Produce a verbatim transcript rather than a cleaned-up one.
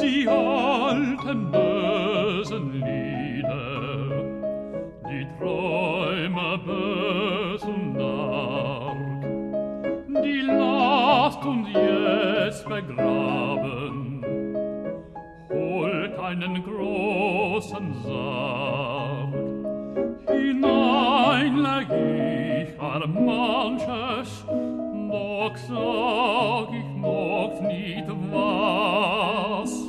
die alten bösen Lieder, die Träume bös und arg, die lasst uns jetzt begraben, hol keinen großen Sarg. Hinein leg ich ar manches, doch sag ich noch nicht was.